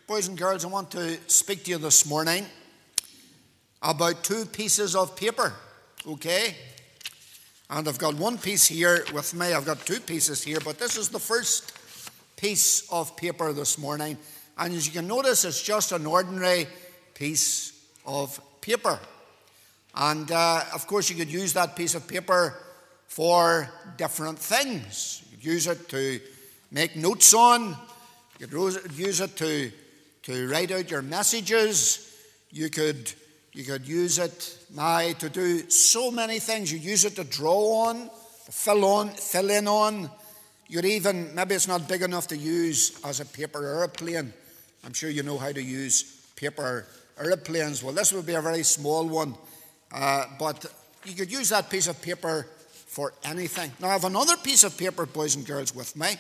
boys and girls, I want to speak to you this morning about two pieces of paper, okay? And I've got one piece here with me. I've got two pieces here, but this is the first piece of paper this morning. And as you can notice, it's just an ordinary piece of paper. And, of course, you could use that piece of paper for different things. You could use it to make notes on. You could use it to write out your messages. You could use it now to do so many things. You use it to draw on, to fill in on. You'd even, maybe it's not big enough to use as a paper aeroplane. I'm sure you know how to use paper aeroplanes. Well, this would be a very small one. But you could use that piece of paper for anything. Now, I have another piece of paper, boys and girls, with me.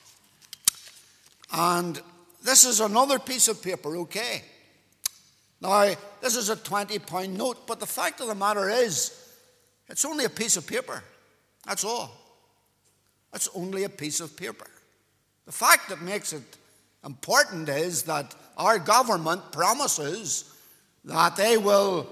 And this is another piece of paper, okay? Now, this is a £20 note, but the fact of the matter is, it's only a piece of paper. That's all. It's only a piece of paper. The fact that makes it important is that our government promises that they will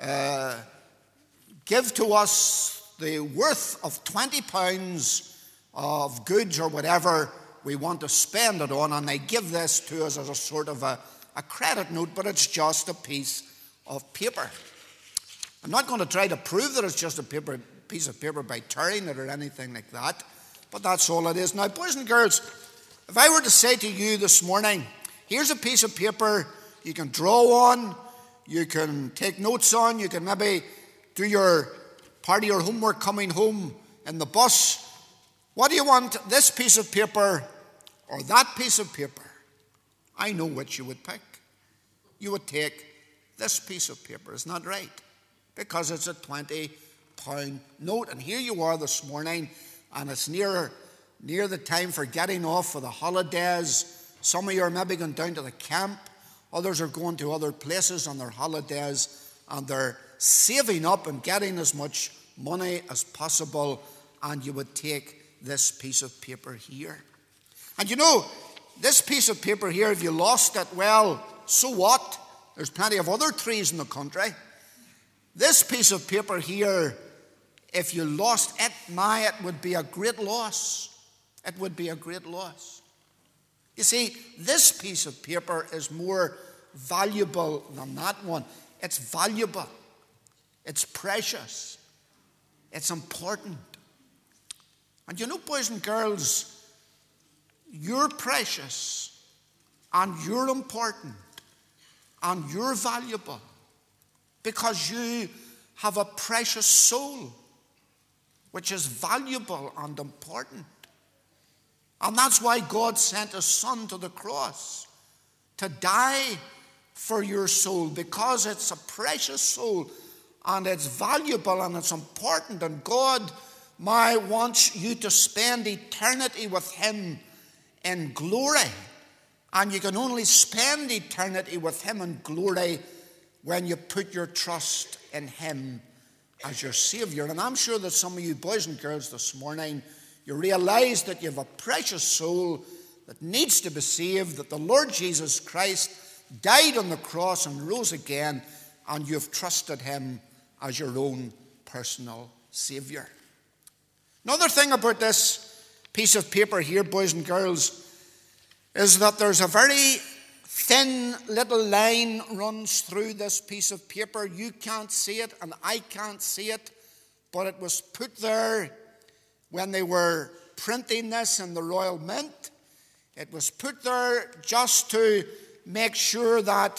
give to us the worth of £20 of goods or whatever we want to spend it on, and they give this to us as a sort of a credit note, but it's just a piece of paper. I'm not going to try to prove that it's just a piece of paper by tearing it or anything like that, but that's all it is. Now, boys and girls, if I were to say to you this morning, here's a piece of paper you can draw on, you can take notes on, you can maybe do your part of your homework coming home in the bus. What do you want, this piece of paper or that piece of paper? I know which you would pick. You would take this piece of paper, isn't that right? Because it's a £20 note. And here you are this morning, and it's near the time for getting off for the holidays. Some of you are maybe going down to the camp. Others are going to other places on their holidays, and they're saving up and getting as much money as possible, and you would take this piece of paper here. And you know, this piece of paper here, if you lost it, well, so what? There's plenty of other trees in the country. This piece of paper here, if you lost it, it would be a great loss. It would be a great loss. You see, this piece of paper is more valuable than that one. It's valuable. It's precious. It's important. And you know, boys and girls, you're precious and you're important and you're valuable because you have a precious soul which is valuable and important. And that's why God sent His Son to the cross to die for your soul, because it's a precious soul and it's valuable and it's important, and God wants you to spend eternity with Him in glory. And you can only spend eternity with Him in glory when you put your trust in Him as your Savior. And I'm sure that some of you boys and girls this morning, you realize that you have a precious soul that needs to be saved, that the Lord Jesus Christ died on the cross and rose again, and you've trusted Him as your own personal Savior. Another thing about this piece of paper here, boys and girls, is that there's a very thin little line runs through this piece of paper. You can't see it and I can't see it, but it was put there when they were printing this in the Royal Mint. It was put there just to make sure that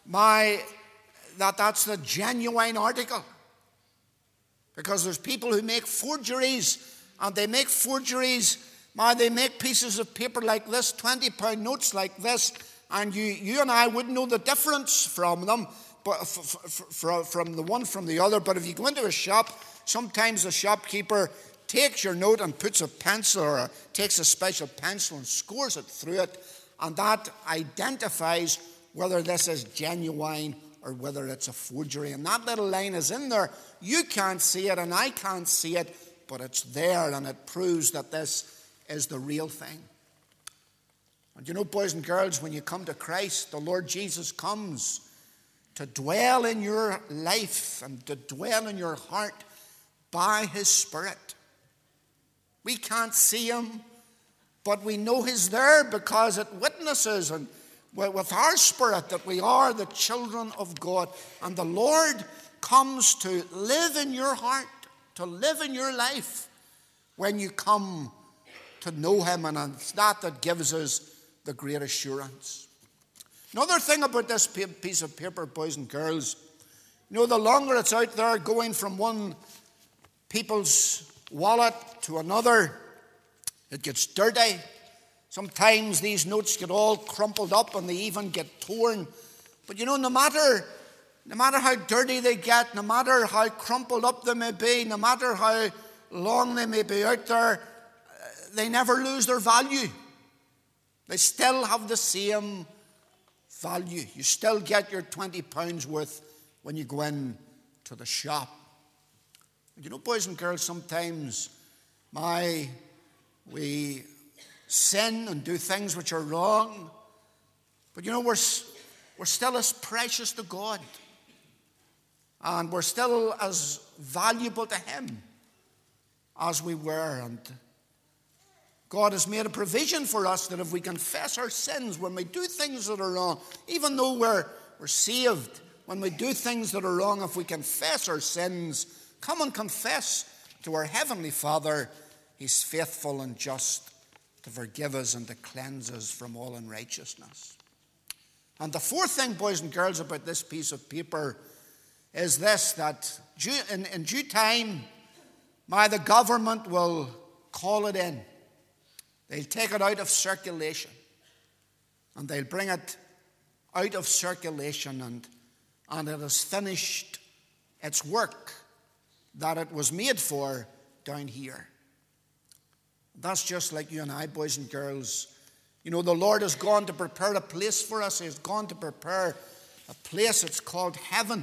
that's the genuine article. Because there's people who make forgeries, and they make forgeries. They make pieces of paper like this, £20 notes like this, and you and I wouldn't know the difference from them, but from the one from the other. But if you go into a shop, sometimes the shopkeeper takes your note and puts a pencil or takes a special pencil and scores it through it, and that identifies whether this is genuine or whether it's a forgery. And that little line is in there. You can't see it and I can't see it, but it's there, and it proves that this is the real thing. And you know, boys and girls, when you come to Christ, the Lord Jesus comes to dwell in your life and to dwell in your heart by his Spirit. We can't see him, but we know he's there because it witnesses and with our spirit that we are the children of God. And the Lord comes to live in your heart, to live in your life when you come to know him. And it's that gives us the great assurance. Another thing about this piece of paper, boys and girls, you know, the longer it's out there going from one people's wallet to another, it gets dirty. Sometimes these notes get all crumpled up and they even get torn. But you know, no matter how dirty they get, no matter how crumpled up they may be, no matter how long they may be out there, they never lose their value. They still have the same value. You still get your £20 worth when you go in to the shop. And you know, boys and girls, sometimes we sin and do things which are wrong, but you know, we're still as precious to God, and we're still as valuable to him as we were. And God has made a provision for us that if we confess our sins when we do things that are wrong, even though we're saved, when we do things that are wrong, if we confess our sins, come and confess to our Heavenly Father, he's faithful and just to forgive us and to cleanse us from all unrighteousness. And the fourth thing, boys and girls, about this piece of paper is this, that in due time, the government will call it in. They'll take it out of circulation, and they'll bring it out of circulation, and it has finished its work that it was made for down here. That's just like you and I, boys and girls. You know, the Lord has gone to prepare a place for us. He has gone to prepare a place that's called heaven.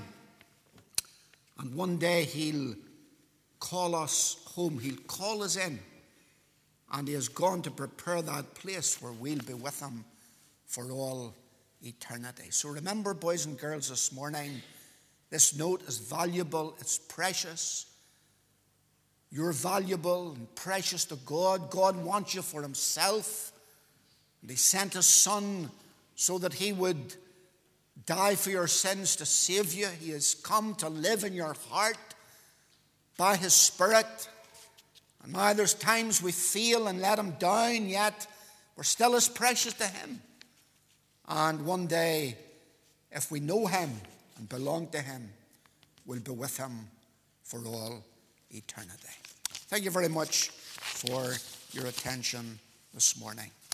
And one day he'll call us home. He'll call us in. And he has gone to prepare that place where we'll be with him for all eternity. So remember, boys and girls, this morning, this note is valuable. It's precious. You're valuable and precious to God. God wants you for himself. And he sent his Son so that he would die for your sins to save you. He has come to live in your heart by his Spirit. And now there's times we fail and let him down, yet we're still as precious to him. And one day, if we know him and belong to him, we'll be with him for all eternity. Thank you very much for your attention this morning.